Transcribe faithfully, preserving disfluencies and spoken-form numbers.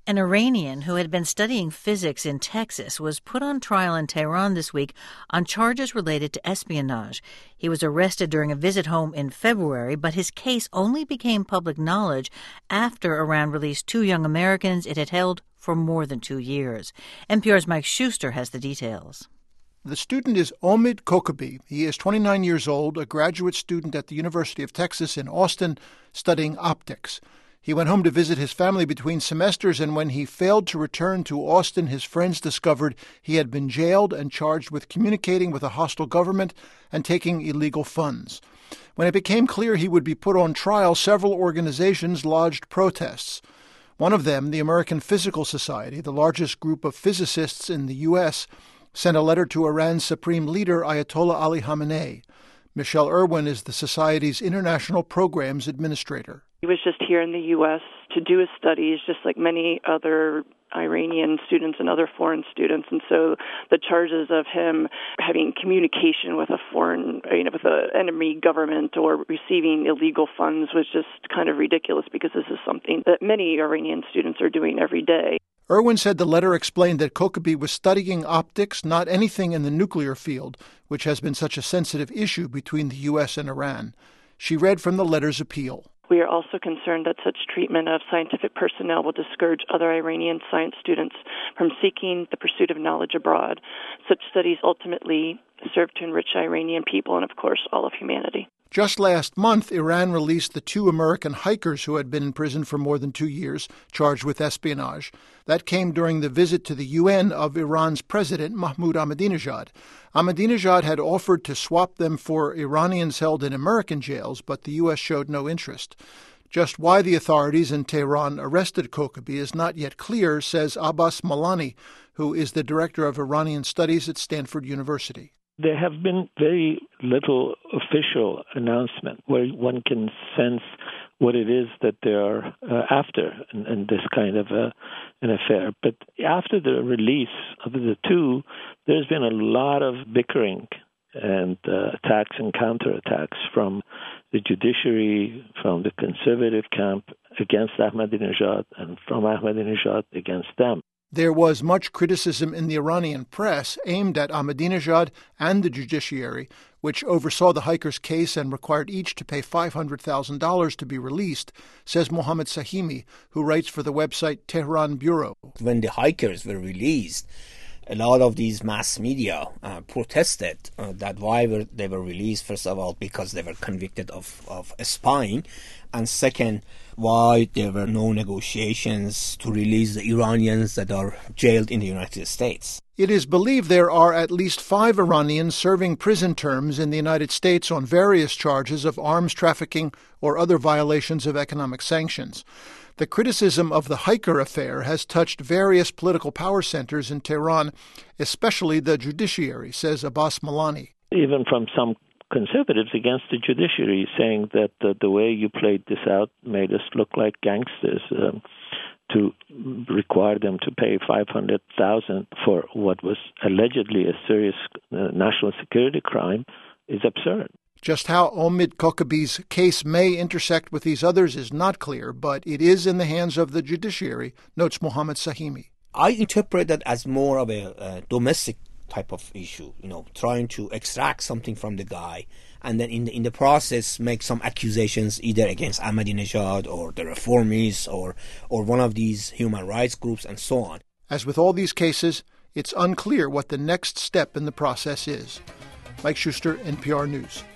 An Iranian who had been studying physics in Texas was put on trial in Tehran this week on charges related to espionage. He was arrested during a visit home in February, but his case only became public knowledge after Iran released two young Americans it had held for more than two years. N P R's Mike Schuster has the details. The student is Omid Kokabi. He is twenty-nine years old, a graduate student at the University of Texas in Austin, studying optics. He went home to visit his family between semesters, and when he failed to return to Austin, his friends discovered he had been jailed and charged with communicating with a hostile government and taking illegal funds. When it became clear he would be put on trial, several organizations lodged protests. One of them, the American Physical Society, the largest group of physicists in the U S, sent a letter to Iran's supreme leader, Ayatollah Ali Khamenei. Michelle Irwin is the Society's International Programs Administrator. He was just here in the U S to do his studies, just like many other Iranian students and other foreign students. And so the charges of him having communication with a foreign, you know, with an enemy government or receiving illegal funds was just kind of ridiculous, because this is something that many Iranian students are doing every day. Irwin said the letter explained that Kokabi was studying optics, not anything in the nuclear field, which has been such a sensitive issue between the U S and Iran. She read from the letter's appeal. We are also concerned that such treatment of scientific personnel will discourage other Iranian science students from seeking the pursuit of knowledge abroad. Such studies ultimately serve to enrich Iranian people and, of course, all of humanity. Just last month, Iran released the two American hikers who had been in prison for more than two years, charged with espionage. That came during the visit to the U N of Iran's president, Mahmoud Ahmadinejad. Ahmadinejad had offered to swap them for Iranians held in American jails, but the U S showed no interest. Just why the authorities in Tehran arrested Kokabi is not yet clear, says Abbas Malani, who is the director of Iranian studies at Stanford University. There have been very little official announcement where one can sense what it is that they are uh, after in, in this kind of a, an affair. But after the release of the two, there's been a lot of bickering and uh, attacks and counterattacks from the judiciary, from the conservative camp against Ahmadinejad, and from Ahmadinejad against them. There was much criticism in the Iranian press aimed at Ahmadinejad and the judiciary, which oversaw the hikers' case and required each to pay five hundred thousand dollars to be released, says Mohammad Sahimi, who writes for the website Tehran Bureau. When the hikers were released, a lot of these mass media uh, protested uh, that why were they were released, first of all, because they were convicted of, of spying, and second, why there were no negotiations to release the Iranians that are jailed in the United States. It is believed there are at least five Iranians serving prison terms in the United States on various charges of arms trafficking or other violations of economic sanctions. The criticism of the hiker affair has touched various political power centers in Tehran, especially the judiciary, says Abbas Malani. Even from some conservatives against the judiciary, saying that uh, the way you played this out made us look like gangsters. Um, to require them to pay five hundred thousand dollars for what was allegedly a serious uh, national security crime is absurd. Just how Omid Kokabi's case may intersect with these others is not clear, but it is in the hands of the judiciary, notes Mohammad Sahimi. I interpret that as more of a, a domestic type of issue, you know, trying to extract something from the guy and then in the, in the process make some accusations either against Ahmadinejad or the reformists or, or one of these human rights groups and so on. As with all these cases, it's unclear what the next step in the process is. Mike Schuster, N P R News.